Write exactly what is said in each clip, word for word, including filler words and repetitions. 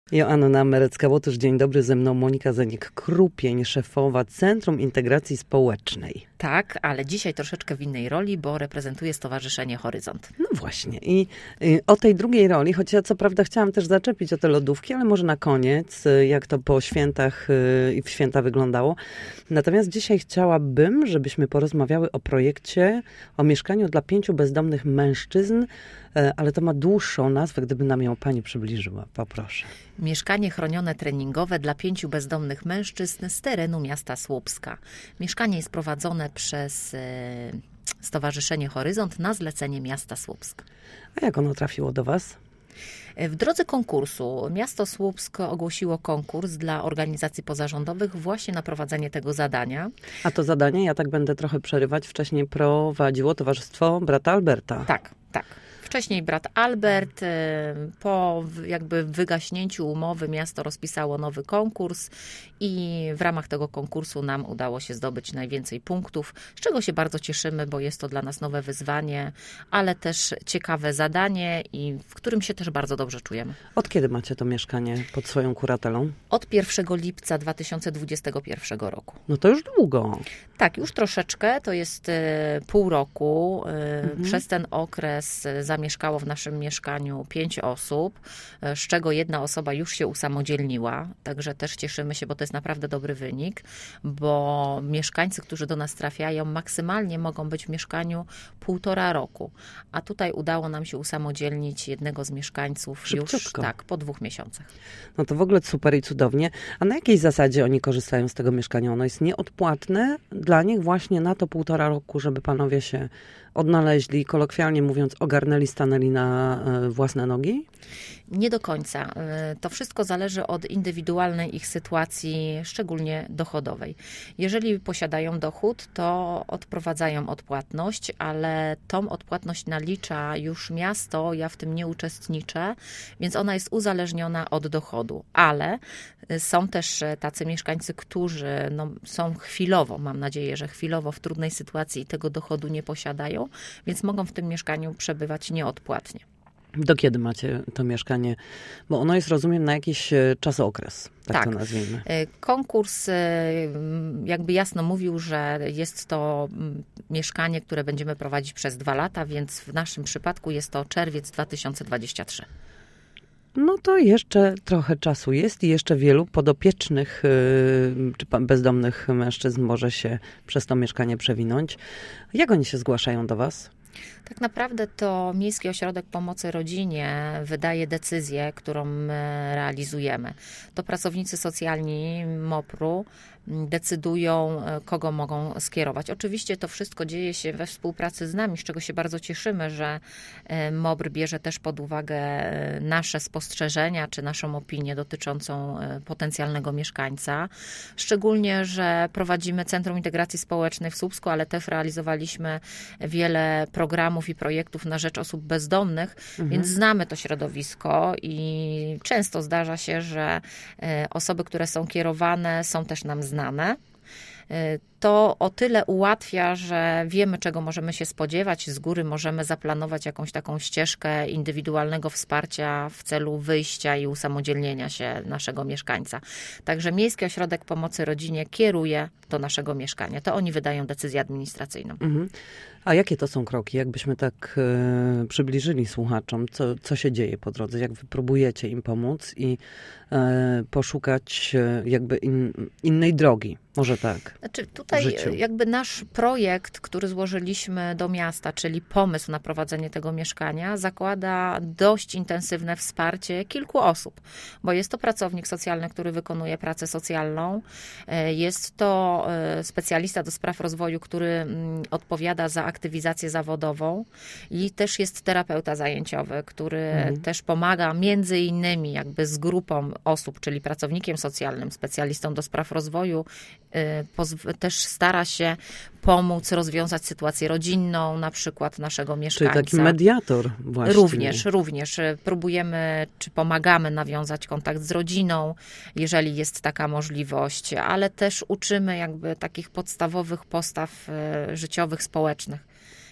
Joanna Merecka-Łotysz, dzień dobry, ze mną Monika Zenik-Krupień, szefowa Centrum Integracji Społecznej. Tak, ale dzisiaj troszeczkę w innej roli, bo reprezentuję Stowarzyszenie Horyzont. No właśnie i y, o tej drugiej roli, choć ja co prawda chciałam też zaczepić o te lodówki, ale może na koniec, y, jak to po świętach y, i w święta wyglądało. Natomiast dzisiaj chciałabym, żebyśmy porozmawiały o projekcie, o mieszkaniu dla pięciu bezdomnych mężczyzn, y, ale to ma dłuższą nazwę, gdyby nam ją pani przybliżyła, poproszę. Mieszkanie chronione treningowe dla pięciu bezdomnych mężczyzn z terenu miasta Słupska. Mieszkanie jest prowadzone przez e, Stowarzyszenie Horyzont na zlecenie miasta Słupsk. A jak ono trafiło do was? W drodze konkursu miasto Słupsk ogłosiło konkurs dla organizacji pozarządowych właśnie na prowadzenie tego zadania. A to zadanie, ja tak będę trochę przerywać, wcześniej prowadziło Towarzystwo Brata Alberta. Tak, tak. Wcześniej brat Albert, po jakby wygaśnięciu umowy miasto rozpisało nowy konkurs i w ramach tego konkursu nam udało się zdobyć najwięcej punktów, z czego się bardzo cieszymy, bo jest to dla nas nowe wyzwanie, ale też ciekawe zadanie i w którym się też bardzo dobrze czujemy. Od kiedy macie to mieszkanie pod swoją kuratelą? Od pierwszego lipca dwa tysiące dwudziestego pierwszego roku. No to już długo. Tak, już troszeczkę, to jest pół roku. Mhm. Przez ten okres zamieszkało w naszym mieszkaniu pięć osób, z czego jedna osoba już się usamodzielniła, także też cieszymy się, bo to jest naprawdę dobry wynik, bo mieszkańcy, którzy do nas trafiają, maksymalnie mogą być w mieszkaniu półtora roku, a tutaj udało nam się usamodzielnić jednego z mieszkańców Szybciutko. już tak, po dwóch miesiącach. No to w ogóle super i cudownie. A na jakiej zasadzie oni korzystają z tego mieszkania? Ono jest nieodpłatne dla nich właśnie na to półtora roku, żeby panowie się odnaleźli, kolokwialnie mówiąc, ogarnęli, stanęli na własne nogi? Nie do końca. To wszystko zależy od indywidualnej ich sytuacji, szczególnie dochodowej. Jeżeli posiadają dochód, to odprowadzają odpłatność, ale tą odpłatność nalicza już miasto, ja w tym nie uczestniczę, więc ona jest uzależniona od dochodu. Ale są też tacy mieszkańcy, którzy no, są chwilowo, mam nadzieję, że chwilowo w trudnej sytuacji i tego dochodu nie posiadają, więc mogą w tym mieszkaniu przebywać nieodpłatnie. Do kiedy macie to mieszkanie? Bo ono jest, rozumiem, na jakiś czasokres, tak, tak to nazwijmy. Konkurs jakby jasno mówił, że jest to mieszkanie, które będziemy prowadzić przez dwa lata, więc w naszym przypadku jest to czerwiec dwa tysiące dwudziesty trzeci. No to jeszcze trochę czasu jest i jeszcze wielu podopiecznych czy bezdomnych mężczyzn może się przez to mieszkanie przewinąć. Jak oni się zgłaszają do was? Tak naprawdę to Miejski Ośrodek Pomocy Rodzinie wydaje decyzję, którą my realizujemy. To pracownicy socjalni MOPR-u decydują, kogo mogą skierować. Oczywiście to wszystko dzieje się we współpracy z nami, z czego się bardzo cieszymy, że MOPR bierze też pod uwagę nasze spostrzeżenia, czy naszą opinię dotyczącą potencjalnego mieszkańca. Szczególnie, że prowadzimy Centrum Integracji Społecznej w Słupsku, ale też realizowaliśmy wiele programów i projektów na rzecz osób bezdomnych, mhm. więc znamy to środowisko i często zdarza się, że osoby, które są kierowane, są też nam znane. To o tyle ułatwia, że wiemy, czego możemy się spodziewać. Z góry możemy zaplanować jakąś taką ścieżkę indywidualnego wsparcia w celu wyjścia i usamodzielnienia się naszego mieszkańca. Także Miejski Ośrodek Pomocy Rodzinie kieruje do naszego mieszkania. To oni wydają decyzję administracyjną. Mhm. A jakie to są kroki? Jakbyśmy tak e, przybliżyli słuchaczom, co, co się dzieje po drodze? Jak wy próbujecie im pomóc i e, poszukać e, jakby in, innej drogi? Może tak. Znaczy tutaj jakby nasz projekt, który złożyliśmy do miasta, czyli pomysł na prowadzenie tego mieszkania, zakłada dość intensywne wsparcie kilku osób, bo jest to pracownik socjalny, który wykonuje pracę socjalną, jest to specjalista do spraw rozwoju, który odpowiada za aktywizację zawodową i też jest terapeuta zajęciowy, który mhm. też pomaga między innymi jakby z grupą osób, czyli pracownikiem socjalnym, specjalistą do spraw rozwoju, też stara się pomóc rozwiązać sytuację rodzinną, na przykład naszego mieszkańca. Czyli taki mediator właśnie. Również, również. Próbujemy, czy pomagamy nawiązać kontakt z rodziną, jeżeli jest taka możliwość, ale też uczymy jakby takich podstawowych postaw życiowych, społecznych.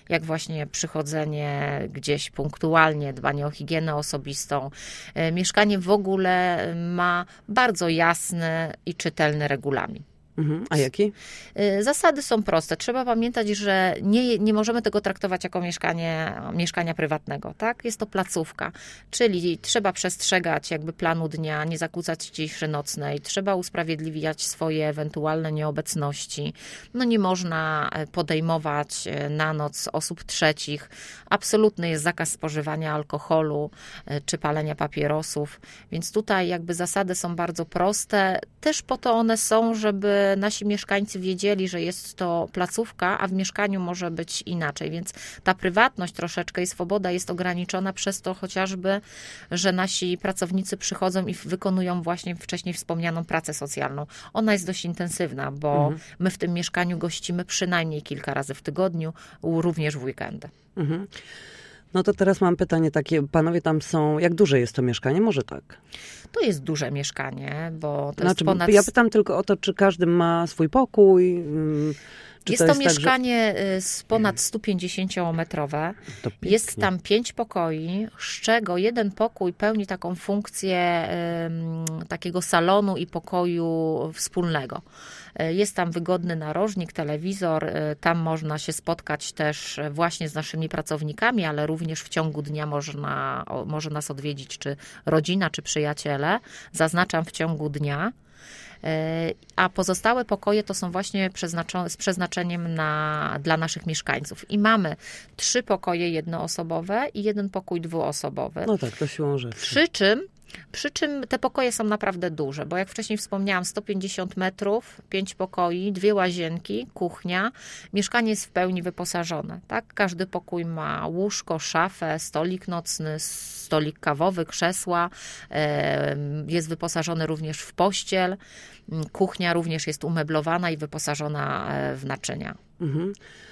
jak właśnie przychodzenie gdzieś punktualnie, dbanie o higienę osobistą. Mieszkanie w ogóle ma bardzo jasny i czytelny regulamin. Mhm. A jaki? Zasady są proste. Trzeba pamiętać, że nie, nie możemy tego traktować jako mieszkanie, mieszkania prywatnego, tak? Jest to placówka, czyli trzeba przestrzegać jakby planu dnia, nie zakłócać ciszy nocnej, trzeba usprawiedliwiać swoje ewentualne nieobecności. No nie można podejmować na noc osób trzecich. Absolutny jest zakaz spożywania alkoholu czy palenia papierosów, więc tutaj jakby zasady są bardzo proste. Też po to one są, żeby nasi mieszkańcy wiedzieli, że jest to placówka, a w mieszkaniu może być inaczej, więc ta prywatność troszeczkę i swoboda jest ograniczona przez to chociażby, że nasi pracownicy przychodzą i wykonują właśnie wcześniej wspomnianą pracę socjalną. Ona jest dość intensywna, bo mhm. my w tym mieszkaniu gościmy przynajmniej kilka razy w tygodniu, również w weekendy. Mhm. No to teraz mam pytanie takie, panowie tam są, jak duże jest to mieszkanie? Może tak? To jest duże mieszkanie, bo to znaczy, jest ponad... Ja pytam tylko o to, czy każdy ma swój pokój, czy jest to, to jest mieszkanie tak, że... ponad sto pięćdziesięciometrowe. Jest tam pięć pokoi, z czego jeden pokój pełni taką funkcję um, takiego salonu i pokoju wspólnego. Jest tam wygodny narożnik, telewizor, tam można się spotkać też właśnie z naszymi pracownikami, ale również w ciągu dnia można, może nas odwiedzić czy rodzina, czy przyjaciele. Zaznaczam w ciągu dnia. A pozostałe pokoje to są właśnie z przeznaczeniem na, dla naszych mieszkańców. I mamy trzy pokoje jednoosobowe i jeden pokój dwuosobowy. No tak, to siłą rzeczy. Przy czym Przy czym te pokoje są naprawdę duże, bo jak wcześniej wspomniałam, sto pięćdziesiąt metrów, pięć pokoi, dwie łazienki, kuchnia. Mieszkanie jest w pełni wyposażone. Tak? Każdy pokój ma łóżko, szafę, stolik nocny, stolik kawowy, krzesła. Jest wyposażony również w pościel. Kuchnia również jest umeblowana i wyposażona w naczynia. Mhm.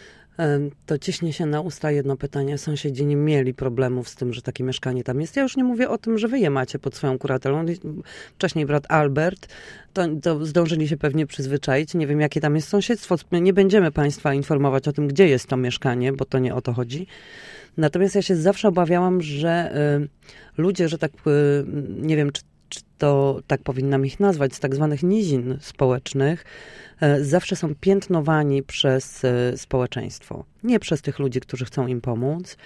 To ciśnie się na usta jedno pytanie. Sąsiedzi nie mieli problemów z tym, że takie mieszkanie tam jest. Ja już nie mówię o tym, że wy je macie pod swoją kuratelą. Wcześniej brat Albert, to, to zdążyli się pewnie przyzwyczaić. Nie wiem, jakie tam jest sąsiedztwo. Nie będziemy państwa informować o tym, gdzie jest to mieszkanie, bo to nie o to chodzi. Natomiast ja się zawsze obawiałam, że y, ludzie, że tak, y, nie wiem, czy, czy to tak powinnam ich nazwać, z tak zwanych nizin społecznych, zawsze są piętnowani przez społeczeństwo. Nie przez tych ludzi, którzy chcą im pomóc,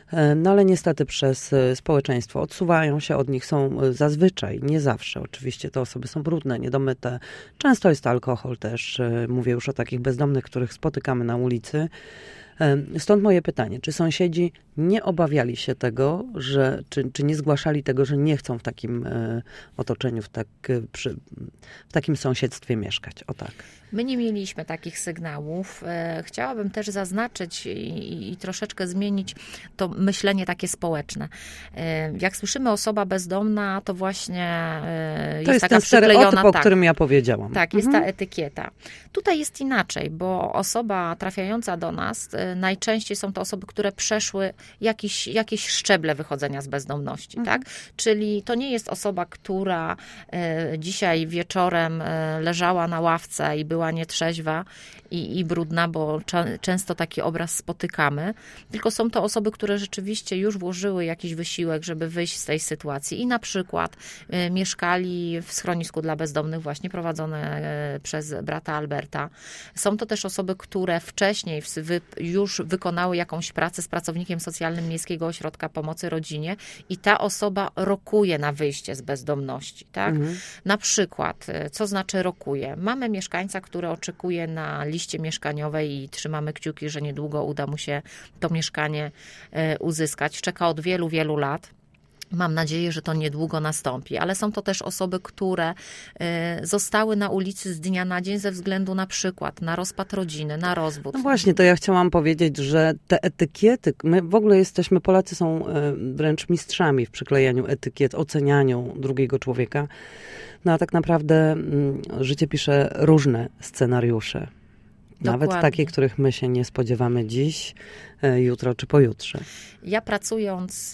no ale niestety przez społeczeństwo. Odsuwają się od nich, są zazwyczaj, nie zawsze. Oczywiście te osoby są brudne, niedomyte. Często jest alkohol też. Mówię już o takich bezdomnych, których spotykamy na ulicy. Stąd moje pytanie, czy sąsiedzi nie obawiali się tego, że, czy, czy nie zgłaszali tego, że nie chcą w takim e, otoczeniu, w, tak, przy, w takim sąsiedztwie mieszkać? O tak. My nie mieliśmy takich sygnałów. Chciałabym też zaznaczyć i, i troszeczkę zmienić to myślenie takie społeczne. Jak słyszymy osoba bezdomna, to właśnie jest, to jest taka ten przyklejona... stereotyp, o tak, którym ja powiedziałam. Tak, jest mhm. ta etykieta. Tutaj jest inaczej, bo osoba trafiająca do nas, najczęściej są to osoby, które przeszły jakiś, jakieś szczeble wychodzenia z bezdomności. Mhm. Tak? Czyli to nie jest osoba, która dzisiaj wieczorem leżała na ławce i była była nietrzeźwa i, i brudna, bo cza, często taki obraz spotykamy, tylko są to osoby, które rzeczywiście już włożyły jakiś wysiłek, żeby wyjść z tej sytuacji i na przykład y, mieszkali w schronisku dla bezdomnych właśnie prowadzone y, przez brata Alberta. Są to też osoby, które wcześniej w, wy, już wykonały jakąś pracę z pracownikiem socjalnym Miejskiego Ośrodka Pomocy Rodzinie i ta osoba rokuje na wyjście z bezdomności. Tak? Mhm. Na przykład, co znaczy rokuje? Mamy mieszkańca, który oczekuje na liście mieszkaniowej i trzymamy kciuki, że niedługo uda mu się to mieszkanie uzyskać. Czeka od wielu, wielu lat. Mam nadzieję, że to niedługo nastąpi, ale są to też osoby, które zostały na ulicy z dnia na dzień ze względu na przykład na rozpad rodziny, na rozwód. No właśnie, to ja chciałam powiedzieć, że te etykiety, my w ogóle jesteśmy, Polacy są wręcz mistrzami w przyklejaniu etykiet, ocenianiu drugiego człowieka. No a tak naprawdę życie pisze różne scenariusze. Nawet Dokładnie. takie, których my się nie spodziewamy dziś, jutro czy pojutrze. Ja pracując,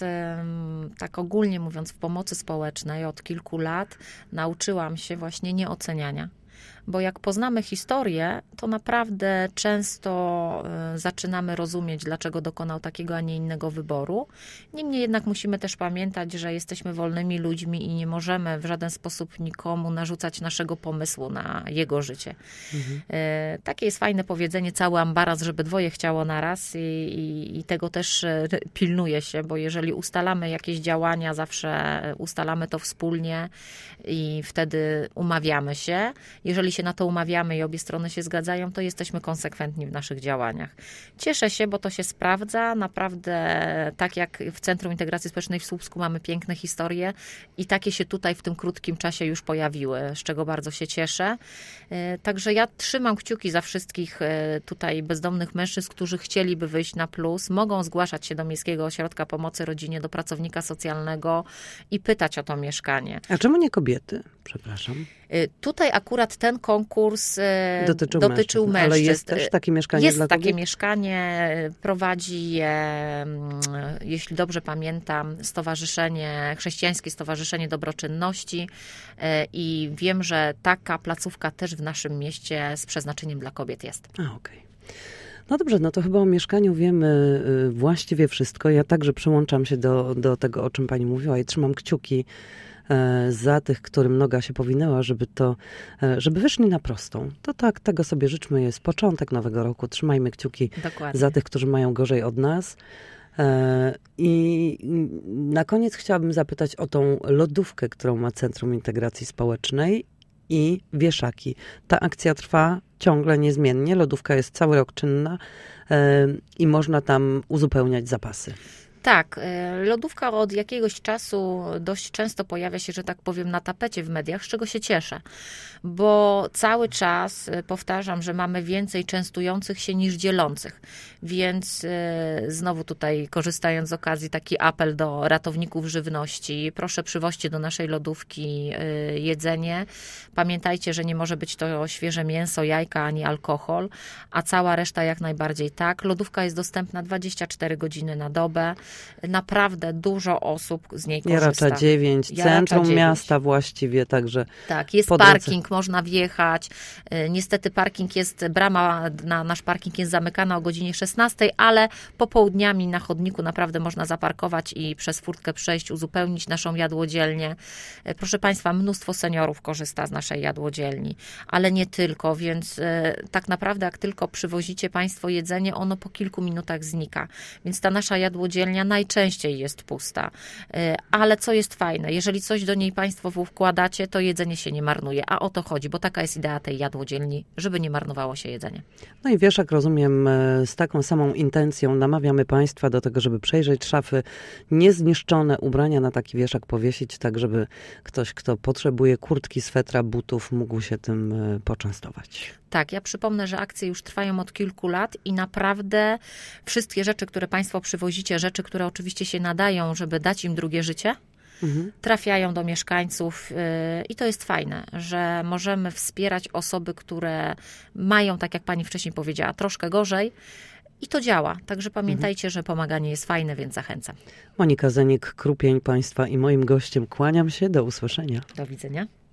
tak ogólnie mówiąc, w pomocy społecznej od kilku lat, nauczyłam się właśnie nieoceniania. bo jak poznamy historię, to naprawdę często zaczynamy rozumieć, dlaczego dokonał takiego, a nie innego wyboru. Niemniej jednak musimy też pamiętać, że jesteśmy wolnymi ludźmi i nie możemy w żaden sposób nikomu narzucać naszego pomysłu na jego życie. Mhm. Takie jest fajne powiedzenie, cały ambaras, żeby dwoje chciało naraz i, i, i tego też pilnuje się, bo jeżeli ustalamy jakieś działania, zawsze ustalamy to wspólnie i wtedy umawiamy się. Jeżeli się na to umawiamy i obie strony się zgadzają, to jesteśmy konsekwentni w naszych działaniach. Cieszę się, bo to się sprawdza. Naprawdę, tak jak w Centrum Integracji Społecznej w Słupsku mamy piękne historie i takie się tutaj w tym krótkim czasie już pojawiły, z czego bardzo się cieszę. Także ja trzymam kciuki za wszystkich tutaj bezdomnych mężczyzn, którzy chcieliby wyjść na plus. Mogą zgłaszać się do Miejskiego Ośrodka Pomocy Rodzinie, do pracownika socjalnego i pytać o to mieszkanie. A czemu nie kobiety? Przepraszam. Tutaj akurat ten konkurs dotyczył, dotyczył mężczyzn. mężczyzn. Ale jest też takie mieszkanie jest dla takie kobiet? mieszkanie, prowadzi je, jeśli dobrze pamiętam, stowarzyszenie, Chrześcijańskie Stowarzyszenie Dobroczynności i wiem, że taka placówka też w naszym mieście z przeznaczeniem dla kobiet jest. A, okej. Okay. No dobrze, no to chyba o mieszkaniu wiemy właściwie wszystko. Ja także przyłączam się do, do tego, o czym pani mówiła i trzymam kciuki za tych, którym noga się powinęła, żeby to, żeby wyszli na prostą. To tak, tego sobie życzmy, jest początek nowego roku. Trzymajmy kciuki Dokładnie. Za tych, którzy mają gorzej od nas. I na koniec chciałabym zapytać o tą lodówkę, którą ma Centrum Integracji Społecznej i wieszaki. Ta akcja trwa ciągle, niezmiennie. Lodówka jest cały rok czynna i można tam uzupełniać zapasy. Tak, lodówka od jakiegoś czasu dość często pojawia się, że tak powiem, na tapecie w mediach, z czego się cieszę, bo cały czas powtarzam, że mamy więcej częstujących się niż dzielących, więc znowu tutaj korzystając z okazji taki apel do ratowników żywności, proszę przywoźcie do naszej lodówki jedzenie, pamiętajcie, że nie może być to świeże mięso, jajka ani alkohol, a cała reszta jak najbardziej tak. Lodówka jest dostępna dwadzieścia cztery godziny na dobę. Naprawdę dużo osób z niej korzysta. Jaracza dziewięć, centrum dziewięć. Miasta właściwie, także tak, jest parking, można wjechać. Niestety parking jest, brama na nasz parking jest zamykana o godzinie szesnastej, ale popołudniami na chodniku naprawdę można zaparkować i przez furtkę przejść, uzupełnić naszą jadłodzielnię. Proszę Państwa, mnóstwo seniorów korzysta z naszej jadłodzielni, ale nie tylko, więc tak naprawdę jak tylko przywozicie Państwo jedzenie, ono po kilku minutach znika. Więc ta nasza jadłodzielnia najczęściej jest pusta. Ale co jest fajne, jeżeli coś do niej Państwo wkładacie, to jedzenie się nie marnuje. A o to chodzi, bo taka jest idea tej jadłodzielni, żeby nie marnowało się jedzenie. No i wieszak, rozumiem, z taką samą intencją namawiamy Państwa do tego, żeby przejrzeć szafy, niezniszczone ubrania na taki wieszak powiesić, tak żeby ktoś, kto potrzebuje kurtki, swetra, butów, mógł się tym poczęstować. Tak, ja przypomnę, że akcje już trwają od kilku lat i naprawdę wszystkie rzeczy, które Państwo przywozicie, rzeczy, które oczywiście się nadają, żeby dać im drugie życie, mhm. trafiają do mieszkańców i to jest fajne, że możemy wspierać osoby, które mają, tak jak Pani wcześniej powiedziała, troszkę gorzej i to działa. Także pamiętajcie, mhm. że pomaganie jest fajne, więc zachęcam. Monika Zenik-Krupień, Państwa i moim gościem. Kłaniam się, do usłyszenia. Do widzenia.